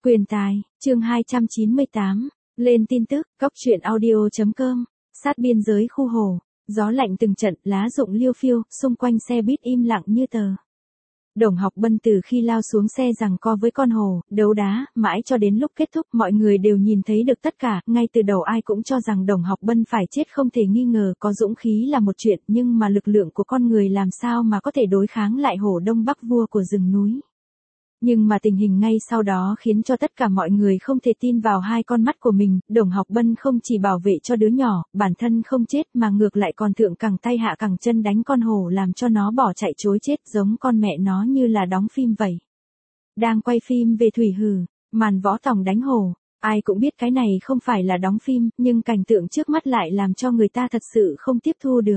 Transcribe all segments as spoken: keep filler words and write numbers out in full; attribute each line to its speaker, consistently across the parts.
Speaker 1: Quyền tài, chương hai trăm chín mươi tám, lên tin tức, cóc truyện audio.com, sát biên giới khu hồ, gió lạnh từng trận, lá rụng liêu phiêu, xung quanh xe buýt im lặng như tờ. Đồng Học Bân từ khi lao xuống xe giằng co với con hồ, đấu đá, mãi cho đến lúc kết thúc mọi người đều nhìn thấy được tất cả, ngay từ đầu ai cũng cho rằng Đồng Học Bân phải chết không thể nghi ngờ, có dũng khí là một chuyện, nhưng mà lực lượng của con người làm sao mà có thể đối kháng lại hổ Đông Bắc vua của rừng núi. Nhưng mà tình hình ngay sau đó khiến cho tất cả mọi người không thể tin vào hai con mắt của mình, Đồng Học Bân không chỉ bảo vệ cho đứa nhỏ, bản thân không chết mà ngược lại còn thượng cẳng tay hạ cẳng chân đánh con hổ làm cho nó bỏ chạy trối chết giống con mẹ nó như là đóng phim vậy. Đang quay phim về thủy hử, màn võ tòng đánh hổ, ai cũng biết cái này không phải là đóng phim, nhưng cảnh tượng trước mắt lại làm cho người ta thật sự không tiếp thu được.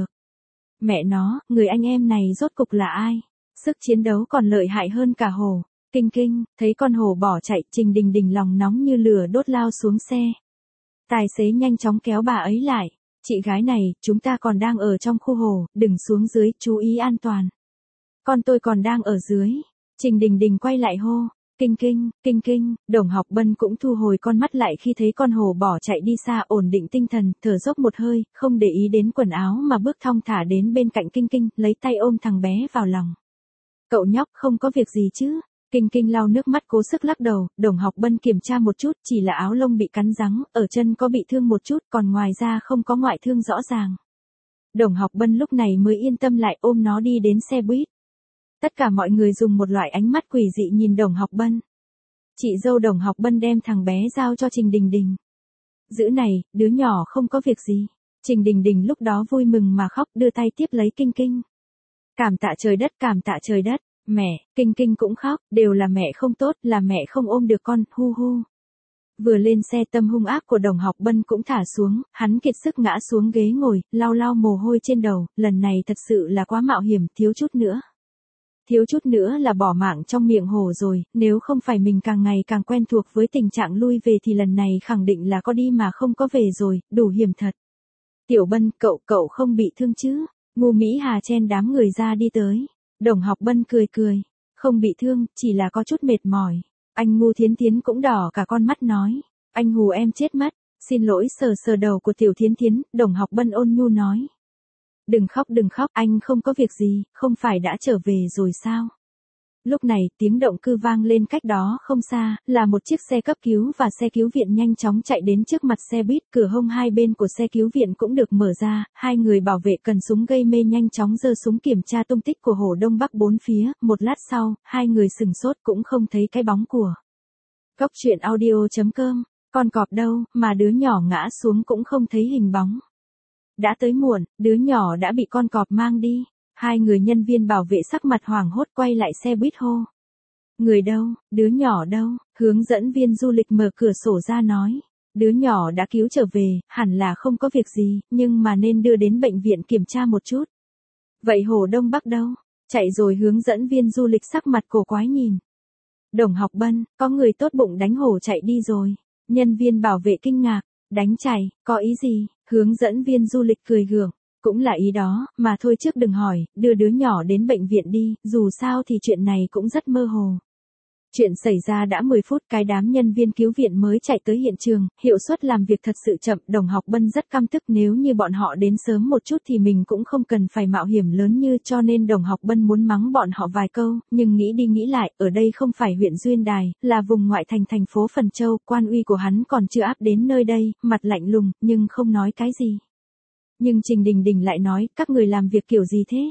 Speaker 1: Mẹ nó, người anh em này rốt cục là ai? Sức chiến đấu còn lợi hại hơn cả hổ. Kinh kinh, thấy con hổ bỏ chạy, Trình Đình Đình lòng nóng như lửa đốt lao xuống xe. Tài xế nhanh chóng kéo bà ấy lại. Chị gái này, chúng ta còn đang ở trong khu hồ, đừng xuống dưới, chú ý an toàn. Con tôi còn đang ở dưới. Trình Đình Đình quay lại hô. Kinh kinh, kinh kinh, Đồng Học Bân cũng thu hồi con mắt lại khi thấy con hổ bỏ chạy đi xa, ổn định tinh thần, thở dốc một hơi, không để ý đến quần áo mà bước thong thả đến bên cạnh Kinh kinh, lấy tay ôm thằng bé vào lòng. Cậu nhóc không có việc gì chứ? Kinh kinh lau nước mắt cố sức lắc đầu, Đồng Học Bân kiểm tra một chút, chỉ là áo lông bị cắn rắn, ở chân có bị thương một chút, còn ngoài ra không có ngoại thương rõ ràng. Đồng Học Bân lúc này mới yên tâm lại ôm nó đi đến xe buýt. Tất cả mọi người dùng một loại ánh mắt quỷ dị nhìn Đồng Học Bân. Chị dâu Đồng Học Bân đem thằng bé giao cho Trình Đình Đình. Giữ này, đứa nhỏ không có việc gì. Trình Đình Đình lúc đó vui mừng mà khóc, đưa tay tiếp lấy Kinh kinh. Cảm tạ trời đất, cảm tạ trời đất. Mẹ, Kinh kinh cũng khóc, đều là mẹ không tốt, là mẹ không ôm được con, hu hu. Vừa lên xe tâm hung ác của Đồng Học Bân cũng thả xuống, hắn kiệt sức ngã xuống ghế ngồi, lau lau mồ hôi trên đầu, lần này thật sự là quá mạo hiểm, thiếu chút nữa. Thiếu chút nữa là bỏ mạng trong miệng hổ rồi, nếu không phải mình càng ngày càng quen thuộc với tình trạng lui về thì lần này khẳng định là có đi mà không có về rồi, đủ hiểm thật. Tiểu Bân, cậu, cậu không bị thương chứ? Ngu Mỹ Hà chen đám người ra đi tới. Đồng Học Bân cười cười, không bị thương, chỉ là có chút mệt mỏi. Anh Ngu Thiến Thiến cũng đỏ cả con mắt nói, anh hù em chết mất, xin lỗi. Sờ sờ đầu của Tiểu Thiến Thiến, Đồng Học Bân ôn nhu nói. Đừng khóc đừng khóc, anh không có việc gì, không phải đã trở về rồi sao? Lúc này, tiếng động cơ vang lên cách đó không xa, là một chiếc xe cấp cứu và xe cứu viện nhanh chóng chạy đến trước mặt xe buýt, cửa hông hai bên của xe cứu viện cũng được mở ra, hai người bảo vệ cần súng gây mê nhanh chóng giơ súng kiểm tra tung tích của hổ Đông Bắc bốn phía, một lát sau, hai người sừng sốt cũng không thấy cái bóng của. Cóc truyện audio.com, con cọp đâu, mà đứa nhỏ ngã xuống cũng không thấy hình bóng. Đã tới muộn, đứa nhỏ đã bị con cọp mang đi. Hai người nhân viên bảo vệ sắc mặt hoảng hốt quay lại xe buýt hô. Người đâu, đứa nhỏ đâu? Hướng dẫn viên du lịch mở cửa sổ ra nói. Đứa nhỏ đã cứu trở về, hẳn là không có việc gì, nhưng mà nên đưa đến bệnh viện kiểm tra một chút. Vậy hổ Đông Bắc đâu? Chạy rồi. Hướng dẫn viên du lịch sắc mặt cổ quái nhìn. Đồng Học Bân, có người tốt bụng đánh hổ chạy đi rồi. Nhân viên bảo vệ kinh ngạc, đánh chạy, có ý gì? Hướng dẫn viên du lịch cười gượng. Cũng là ý đó, mà thôi trước đừng hỏi, đưa đứa nhỏ đến bệnh viện đi, dù sao thì chuyện này cũng rất mơ hồ. Chuyện xảy ra đã mười phút, cái đám nhân viên cứu viện mới chạy tới hiện trường, hiệu suất làm việc thật sự chậm, Đồng Học Bân rất căm tức, nếu như bọn họ đến sớm một chút thì mình cũng không cần phải mạo hiểm lớn như, cho nên Đồng Học Bân muốn mắng bọn họ vài câu, nhưng nghĩ đi nghĩ lại, ở đây không phải huyện Duyên Đài, là vùng ngoại thành thành phố Phần Châu, quan uy của hắn còn chưa áp đến nơi đây, mặt lạnh lùng, nhưng không nói cái gì. Nhưng Trình Đình Đình lại nói, các người làm việc kiểu gì thế?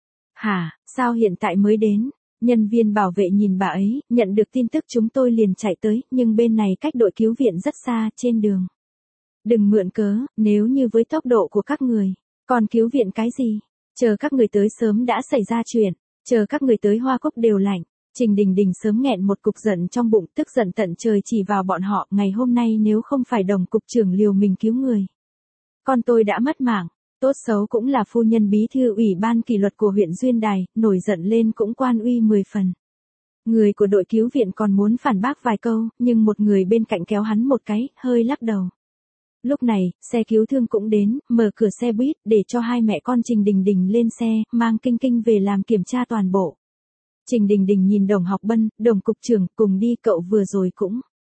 Speaker 1: Hả, sao hiện tại mới đến? Nhân viên bảo vệ nhìn bà ấy, nhận được tin tức chúng tôi liền chạy tới, nhưng bên này cách đội cứu viện rất xa, trên đường. Đừng mượn cớ, nếu như với tốc độ của các người, còn cứu viện cái gì? Chờ các người tới sớm đã xảy ra chuyện, chờ các người tới hoa cúc đều lạnh. Trình Đình Đình sớm nghẹn một cục giận trong bụng, tức giận tận trời chỉ vào bọn họ, ngày hôm nay nếu không phải Đồng cục trưởng liều mình cứu người. Con tôi đã mất mạng, tốt xấu cũng là phu nhân bí thư ủy ban kỷ luật của huyện Duyên Đài, nổi giận lên cũng quan uy mười phần. Người của đội cứu viện còn muốn phản bác vài câu, nhưng một người bên cạnh kéo hắn một cái, hơi lắc đầu. Lúc này, xe cứu thương cũng đến, mở cửa xe buýt để cho hai mẹ con Trình Đình Đình lên xe, mang Kinh kinh về làm kiểm tra toàn bộ. Trình Đình Đình nhìn Đồng Học Bân, Đồng cục trưởng, cùng đi, cậu vừa rồi cũng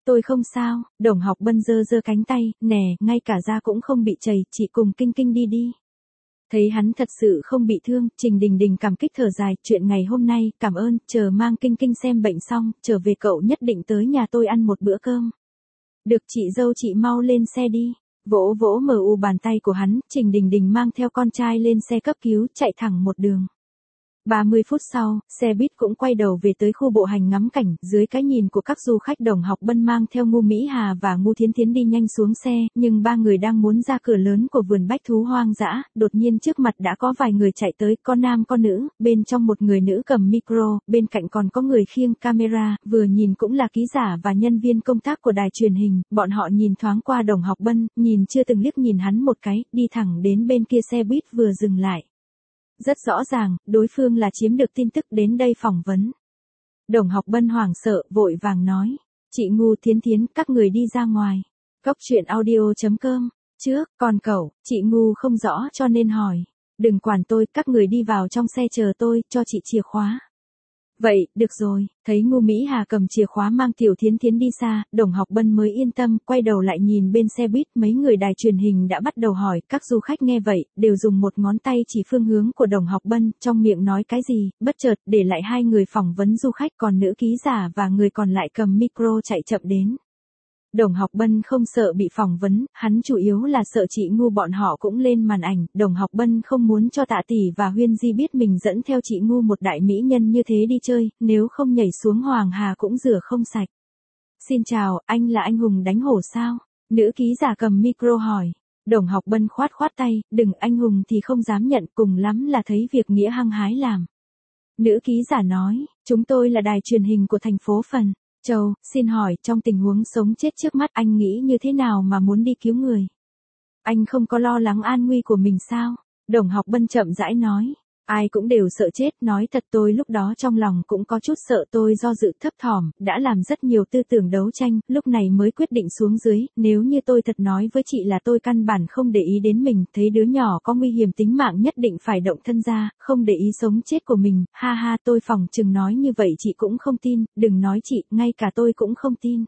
Speaker 1: Tôi không sao, Đồng Học Bân giơ giơ cánh tay, nè, ngay cả da cũng không bị chảy, chị cùng Kinh Kinh đi đi. Thấy hắn thật sự không bị thương, Trình Đình Đình cảm kích thở dài, chuyện ngày hôm nay, cảm ơn, chờ mang Kinh Kinh xem bệnh xong, trở về cậu nhất định tới nhà tôi ăn một bữa cơm. Được chị dâu chị mau lên xe đi. Vỗ vỗ mờ u bàn tay của hắn, Trình Đình Đình mang theo con trai lên xe cấp cứu, chạy thẳng một đường. ba mươi phút sau, xe buýt cũng quay đầu về tới khu bộ hành ngắm cảnh, dưới cái nhìn của các du khách Đồng Học Bân mang theo Ngô Mỹ Hà và Ngô Thiến Thiến đi nhanh xuống xe, nhưng ba người đang muốn ra cửa lớn của vườn bách thú hoang dã, đột nhiên trước mặt đã có vài người chạy tới, con nam con nữ, bên trong một người nữ cầm micro, bên cạnh còn có người khiêng camera, vừa nhìn cũng là ký giả và nhân viên công tác của đài truyền hình, bọn họ nhìn thoáng qua Đồng Học Bân, nhìn chưa từng liếc nhìn hắn một cái, đi thẳng đến bên kia xe buýt vừa dừng lại. Rất rõ ràng, đối phương là chiếm được tin tức đến đây phỏng vấn. Đồng Học Bân hoảng sợ, vội vàng nói. Chị Ngô Thiến Thiến, các người đi ra ngoài. Cốc truyện audio chấm com. Trước, còn cậu, chị Ngô không rõ cho nên hỏi. Đừng quản tôi, các người đi vào trong xe chờ tôi, cho chị chìa khóa. Vậy, được rồi, thấy Ngô Mỹ Hà cầm chìa khóa mang Tiểu Thiến Thiến đi xa, Đồng Học Bân mới yên tâm, quay đầu lại nhìn bên xe buýt, mấy người đài truyền hình đã bắt đầu hỏi, các du khách nghe vậy, đều dùng một ngón tay chỉ phương hướng của Đồng Học Bân, trong miệng nói cái gì, bất chợt, để lại hai người phỏng vấn du khách, còn nữ ký giả và người còn lại cầm micro chạy chậm đến. Đồng Học Bân không sợ bị phỏng vấn, hắn chủ yếu là sợ chị Ngu bọn họ cũng lên màn ảnh, Đồng Học Bân không muốn cho Tạ Tỷ và Huyên Di biết mình dẫn theo chị Ngu một đại mỹ nhân như thế đi chơi, nếu không nhảy xuống Hoàng Hà cũng rửa không sạch. Xin chào, anh là anh hùng đánh hổ sao? Nữ ký giả cầm micro hỏi. Đồng Học Bân khoát khoát tay, đừng, anh hùng thì không dám nhận, cùng lắm là thấy việc nghĩa hăng hái làm. Nữ ký giả nói, chúng tôi là đài truyền hình của thành phố Phần Châu, xin hỏi, trong tình huống sống chết trước mắt anh nghĩ như thế nào mà muốn đi cứu người? Anh không có lo lắng an nguy của mình sao? Đồng Học Bân chậm rãi nói. Ai cũng đều sợ chết, nói thật tôi lúc đó trong lòng cũng có chút sợ, tôi do dự thấp thỏm, đã làm rất nhiều tư tưởng đấu tranh, lúc này mới quyết định xuống dưới, nếu như tôi thật nói với chị là tôi căn bản không để ý đến mình, thấy đứa nhỏ có nguy hiểm tính mạng nhất định phải động thân ra, không để ý sống chết của mình, ha ha tôi phỏng chừng nói như vậy chị cũng không tin, đừng nói chị, ngay cả tôi cũng không tin.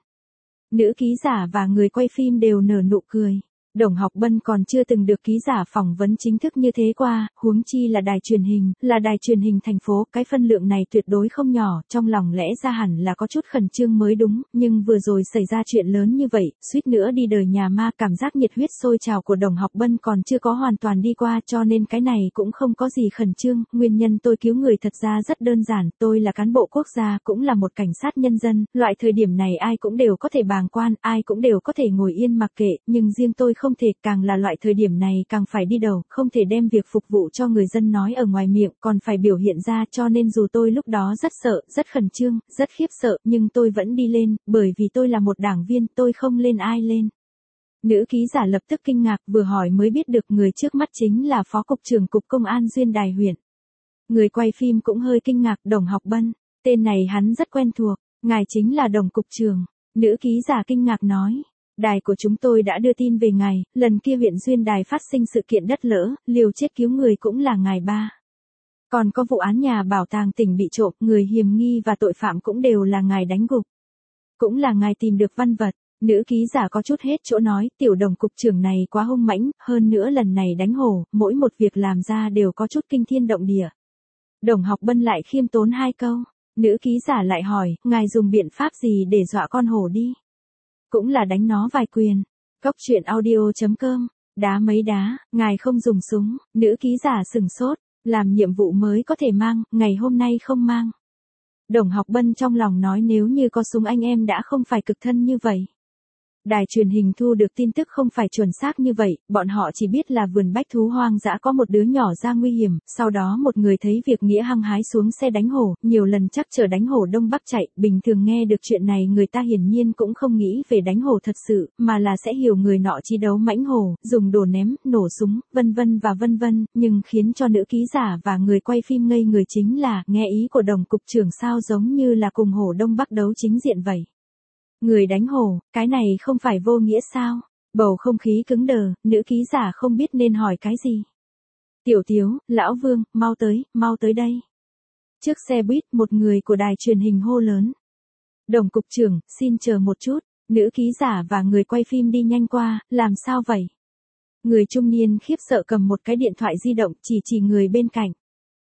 Speaker 1: Nữ ký giả và người quay phim đều nở nụ cười. Đồng Học Bân còn chưa từng được ký giả phỏng vấn chính thức như thế qua, huống chi là đài truyền hình, là đài truyền hình thành phố, cái phân lượng này tuyệt đối không nhỏ, trong lòng lẽ ra hẳn là có chút khẩn trương mới đúng, nhưng vừa rồi xảy ra chuyện lớn như vậy, suýt nữa đi đời nhà ma, cảm giác nhiệt huyết sôi trào của Đồng Học Bân còn chưa có hoàn toàn đi qua, cho nên cái này cũng không có gì khẩn trương, nguyên nhân tôi cứu người thật ra rất đơn giản, tôi là cán bộ quốc gia, cũng là một cảnh sát nhân dân, loại thời điểm này ai cũng đều có thể bàng quan, ai cũng đều có thể ngồi yên mặc kệ, nhưng riêng tôi không thể, càng là loại thời điểm này càng phải đi đầu, không thể đem việc phục vụ cho người dân nói ở ngoài miệng, còn phải biểu hiện ra, cho nên dù tôi lúc đó rất sợ, rất khẩn trương, rất khiếp sợ, nhưng tôi vẫn đi lên, bởi vì tôi là một đảng viên, tôi không lên ai lên. Nữ ký giả lập tức kinh ngạc, vừa hỏi mới biết được người trước mắt chính là Phó Cục trưởng Cục Công an Duyên Đài huyện. Người quay phim cũng hơi kinh ngạc, Đồng Học Bân, tên này hắn rất quen thuộc, ngài chính là Đồng Cục trưởng. Nữ ký giả kinh ngạc nói. Đài của chúng tôi đã đưa tin về ngài, lần kia huyện Duyên Đài phát sinh sự kiện đất lở, liều chết cứu người cũng là ngài ba. Còn có vụ án nhà bảo tàng tỉnh bị trộm, người hiểm nghi và tội phạm cũng đều là ngài đánh gục. Cũng là ngài tìm được văn vật. Nữ ký giả có chút hết chỗ nói, tiểu Đồng Cục trưởng này quá hung mãnh, hơn nữa lần này đánh hổ, mỗi một việc làm ra đều có chút kinh thiên động địa. Đồng Học Bân lại khiêm tốn hai câu, nữ ký giả lại hỏi, ngài dùng biện pháp gì để dọa con hổ đi? Cũng là đánh nó vài quyền. Cốc truyện audio chấm com. Đá mấy đá, ngài không dùng súng, nữ ký giả sừng sốt, làm nhiệm vụ mới có thể mang, ngày hôm nay không mang. Đồng Học Bân trong lòng nói nếu như có súng anh em đã không phải cực thân như vậy. Đài truyền hình thu được tin tức không phải chuẩn xác như vậy, bọn họ chỉ biết là vườn bách thú hoang dã có một đứa nhỏ ra nguy hiểm, sau đó một người thấy việc nghĩa hăng hái xuống xe đánh hổ, nhiều lần chắc chờ đánh hổ Đông Bắc chạy, bình thường nghe được chuyện này người ta hiển nhiên cũng không nghĩ về đánh hổ thật sự, mà là sẽ hiểu người nọ chi đấu mãnh hổ, dùng đồ ném, nổ súng, vân vân và vân vân, nhưng khiến cho nữ ký giả và người quay phim ngây người chính là, nghe ý của Đồng Cục trưởng sao giống như là cùng hổ Đông Bắc đấu chính diện vậy. Người đánh hổ, cái này không phải vô nghĩa sao? Bầu không khí cứng đờ, nữ ký giả không biết nên hỏi cái gì. Tiểu Tiếu, Lão Vương, mau tới, mau tới đây. Trước xe buýt một người của đài truyền hình hô lớn. Đồng Cục trưởng, xin chờ một chút. Nữ ký giả và người quay phim đi nhanh qua, làm sao vậy? Người trung niên khiếp sợ cầm một cái điện thoại di động chỉ chỉ người bên cạnh.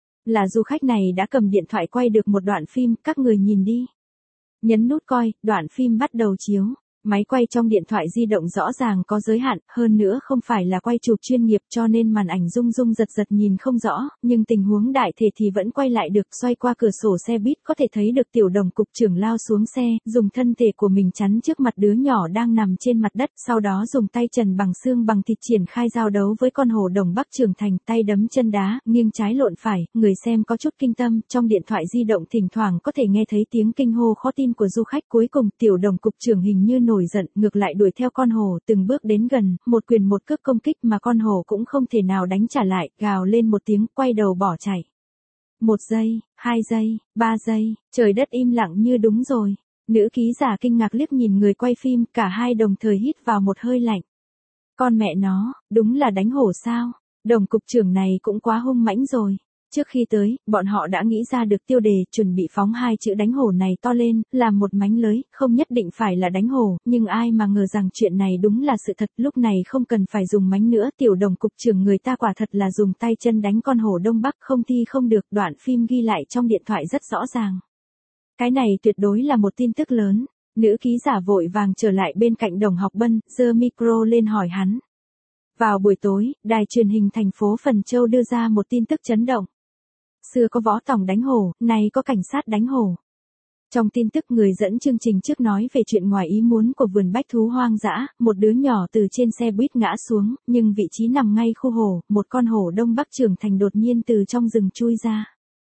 Speaker 1: Là du khách này đã cầm điện thoại quay được một đoạn phim, các người nhìn đi. Nhấn nút coi, đoạn phim bắt đầu chiếu. Máy quay trong điện thoại di động rõ ràng có giới hạn, hơn nữa không phải là quay chụp chuyên nghiệp cho nên màn ảnh rung rung giật giật nhìn không rõ, nhưng tình huống đại thể thì vẫn quay lại được. Xoay qua cửa sổ xe buýt có thể thấy được tiểu đồng cục trưởng lao xuống xe, dùng thân thể của mình chắn trước mặt đứa nhỏ đang nằm trên mặt đất, sau đó dùng tay trần bằng xương bằng thịt triển khai giao đấu với con hổ đồng bắc trưởng thành, tay đấm chân đá, nghiêng trái lộn phải, người xem có chút kinh tâm. Trong điện thoại di động thỉnh thoảng có thể nghe thấy tiếng kinh hô khó tin của du khách. Cuối cùng tiểu đồng cục trưởng hình như nổi giận, ngược lại đuổi theo con hổ, từng bước đến gần, một quyền một cước công kích mà con hổ cũng không thể nào đánh trả lại, gào lên một tiếng, quay đầu bỏ chạy. Một giây, hai giây, ba giây, trời đất im lặng như đúng rồi. Nữ ký giả kinh ngạc liếc nhìn người quay phim, cả hai đồng thời hít vào một hơi lạnh. Con mẹ nó, đúng là đánh hổ sao? Đồng cục trưởng này cũng quá hung mãnh rồi. Trước khi tới, bọn họ đã nghĩ ra được tiêu đề, chuẩn bị phóng hai chữ đánh hổ này to lên, làm một mánh lới, không nhất định phải là đánh hổ, nhưng ai mà ngờ rằng chuyện này đúng là sự thật, lúc này không cần phải dùng mánh nữa, tiểu đồng cục trưởng người ta quả thật là dùng tay chân đánh con hổ Đông Bắc, không thi không được, đoạn phim ghi lại trong điện thoại rất rõ ràng. Cái này tuyệt đối là một tin tức lớn, nữ ký giả vội vàng trở lại bên cạnh Đồng Học Bân, giơ micro lên hỏi hắn. Vào buổi tối, đài truyền hình thành phố Phần Châu đưa ra một tin tức chấn động. Xưa có võ tòng đánh hổ, nay có cảnh sát đánh hổ. Trong tin tức người dẫn chương trình trước nói về chuyện ngoài ý muốn của vườn bách thú hoang dã, một đứa nhỏ từ trên xe buýt ngã xuống, nhưng vị trí nằm ngay khu hổ, một con hổ Đông Bắc trưởng thành đột nhiên từ trong rừng chui ra.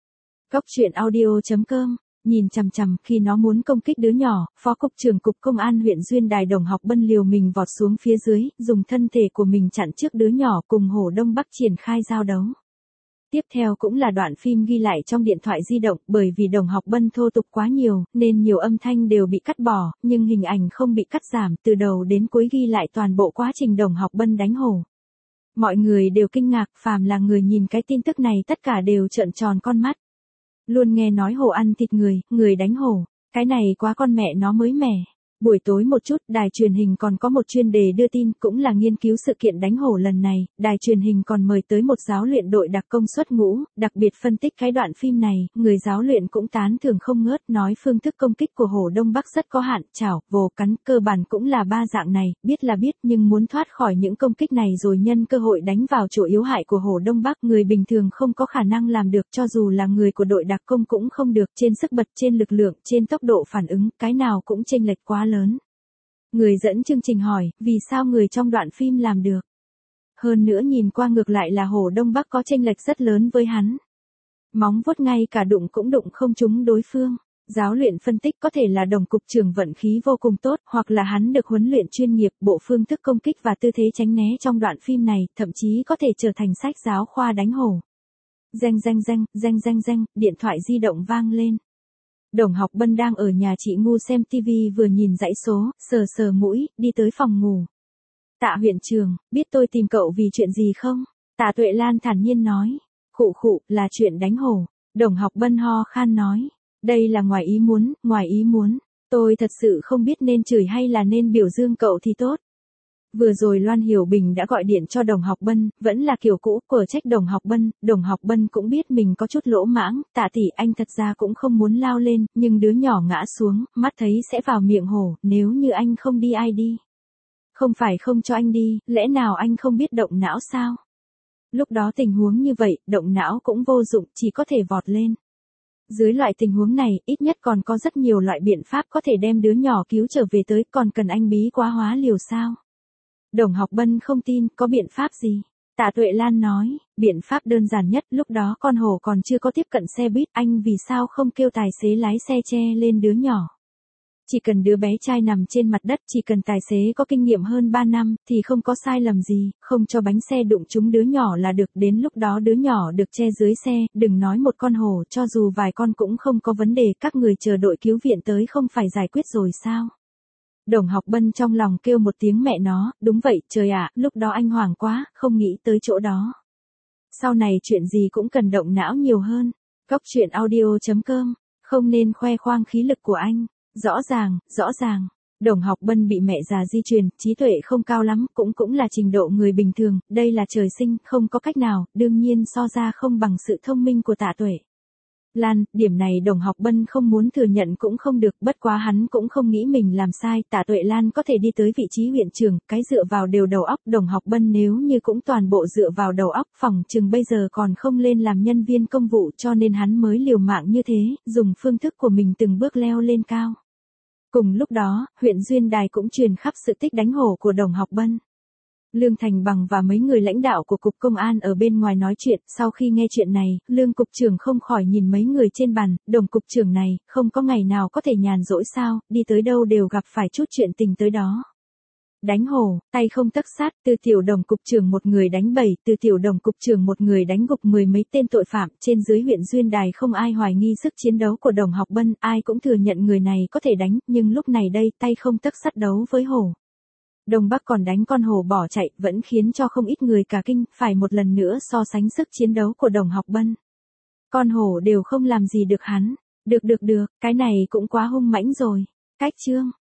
Speaker 1: Cốc truyện audio chấm com, nhìn chằm chằm khi nó muốn công kích đứa nhỏ, Phó Cục trưởng Cục Công an huyện Duyên Đài Đồng Học Bân liều mình vọt xuống phía dưới, dùng thân thể của mình chặn trước đứa nhỏ cùng hổ Đông Bắc triển khai giao đấu. Tiếp theo cũng là đoạn phim ghi lại trong điện thoại di động, bởi vì Đồng Học Bân thô tục quá nhiều, nên nhiều âm thanh đều bị cắt bỏ, nhưng hình ảnh không bị cắt giảm, từ đầu đến cuối ghi lại toàn bộ quá trình Đồng Học Bân đánh hổ. Mọi người đều kinh ngạc, phàm là người nhìn cái tin tức này tất cả đều trợn tròn con mắt. Luôn nghe nói hổ ăn thịt người, người đánh hổ, cái này quá con mẹ nó mới mẻ. Buổi tối một chút, đài truyền hình còn có một chuyên đề đưa tin, cũng là nghiên cứu sự kiện đánh hổ lần này, đài truyền hình còn mời tới một giáo luyện đội đặc công xuất ngũ, đặc biệt phân tích cái đoạn phim này, người giáo luyện cũng tán thưởng không ngớt, nói phương thức công kích của hổ Đông Bắc rất có hạn, chảo, vồ, cắn, cơ bản cũng là ba dạng này, biết là biết nhưng muốn thoát khỏi những công kích này rồi nhân cơ hội đánh vào chỗ yếu hại của hổ Đông Bắc, người bình thường không có khả năng làm được, cho dù là người của đội đặc công cũng không được, trên sức bật, trên lực lượng, trên tốc độ phản ứng, cái nào cũng chênh lệch quá lớn. Người dẫn chương trình hỏi, vì sao người trong đoạn phim làm được? Hơn nữa nhìn qua ngược lại là hổ Đông Bắc có chênh lệch rất lớn với hắn. Móng vuốt ngay cả đụng cũng đụng không trúng đối phương. Giáo luyện phân tích có thể là Đồng cục trưởng vận khí vô cùng tốt, hoặc là hắn được huấn luyện chuyên nghiệp, bộ phương thức công kích và tư thế tránh né trong đoạn phim này, thậm chí có thể trở thành sách giáo khoa đánh hổ. Reng reng reng, reng reng reng, điện thoại di động vang lên. Đồng Học Bân đang ở nhà chị ngu xem tivi vừa nhìn dãy số, sờ sờ mũi, đi tới phòng ngủ. Tạ huyện trường, biết tôi tìm cậu vì chuyện gì không? Tạ Tuệ Lan thản nhiên nói. Khụ khụ, là chuyện đánh hổ. Đồng Học Bân ho khan nói. Đây là ngoài ý muốn, ngoài ý muốn. Tôi thật sự không biết nên chửi hay là nên biểu dương cậu thì tốt. Vừa rồi Loan Hiểu Bình đã gọi điện cho Đồng Học Bân, vẫn là kiểu cũ, của trách Đồng Học Bân, Đồng Học Bân cũng biết mình có chút lỗ mãng, Tạ tỷ anh thật ra cũng không muốn lao lên, nhưng đứa nhỏ ngã xuống, mắt thấy sẽ vào miệng hổ, nếu như anh không đi ai đi. Không phải không cho anh đi, lẽ nào anh không biết động não sao? Lúc đó tình huống như vậy, động não cũng vô dụng, chỉ có thể vọt lên. Dưới loại tình huống này, ít nhất còn có rất nhiều loại biện pháp có thể đem đứa nhỏ cứu trở về tới, còn cần anh bí quá hóa liều sao? Đồng Học Bân không tin, có biện pháp gì? Tạ Tuệ Lan nói, biện pháp đơn giản nhất, lúc đó con hổ còn chưa có tiếp cận xe buýt, anh vì sao không kêu tài xế lái xe che lên đứa nhỏ? Chỉ cần đứa bé trai nằm trên mặt đất, chỉ cần tài xế có kinh nghiệm hơn ba năm, thì không có sai lầm gì, không cho bánh xe đụng trúng đứa nhỏ là được, đến lúc đó đứa nhỏ được che dưới xe, đừng nói một con hổ, cho dù vài con cũng không có vấn đề, các người chờ đội cứu viện tới không phải giải quyết rồi sao? Đồng Học Bân trong lòng kêu một tiếng mẹ nó, đúng vậy, trời ạ, lúc đó anh hoảng quá, không nghĩ tới chỗ đó. Sau này chuyện gì cũng cần động não nhiều hơn. Cốc truyện audio chấm com, không nên khoe khoang khí lực của anh. Rõ ràng, rõ ràng. Đồng Học Bân bị mẹ già di truyền, trí tuệ không cao lắm, cũng cũng là trình độ người bình thường, đây là trời sinh, không có cách nào, đương nhiên so ra không bằng sự thông minh của Tạ Tuệ. Lan, điểm này Đồng Học Bân không muốn thừa nhận cũng không được, bất quá hắn cũng không nghĩ mình làm sai, Tạ Tuệ Lan có thể đi tới vị trí huyện trưởng, cái dựa vào đều đầu óc, Đồng Học Bân nếu như cũng toàn bộ dựa vào đầu óc, phỏng chừng bây giờ còn không lên làm nhân viên công vụ, cho nên hắn mới liều mạng như thế, dùng phương thức của mình từng bước leo lên cao. Cùng lúc đó, huyện Duyên Đài cũng truyền khắp sự tích đánh hổ của Đồng Học Bân. Lương Thành Bằng và mấy người lãnh đạo của Cục Công an ở bên ngoài nói chuyện, sau khi nghe chuyện này, Lương Cục trưởng không khỏi nhìn mấy người trên bàn, Đồng Cục trưởng này, không có ngày nào có thể nhàn rỗi sao, đi tới đâu đều gặp phải chút chuyện tình tới đó. Đánh hổ, tay không tấc sát, từ tiểu Đồng Cục trưởng một người đánh bảy, từ tiểu Đồng Cục trưởng một người đánh gục mười mấy tên tội phạm, trên dưới huyện Duyên Đài không ai hoài nghi sức chiến đấu của Đồng Học Bân, ai cũng thừa nhận người này có thể đánh, nhưng lúc này đây tay không tấc sắt đấu với hổ. Đông Bắc còn đánh con hổ bỏ chạy, vẫn khiến cho không ít người cả kinh, phải một lần nữa so sánh sức chiến đấu của Đồng Học Bân. Con hổ đều không làm gì được hắn. Được được được, cái này cũng quá hung mãnh rồi. Cách chương